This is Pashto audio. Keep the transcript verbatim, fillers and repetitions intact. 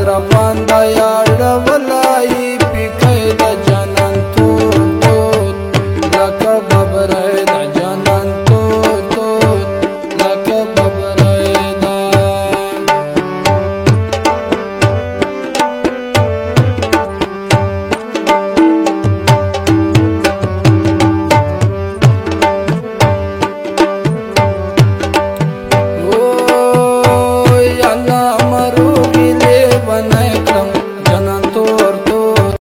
زرا باندې اړولای پکې د جنان تور تور لکه ببره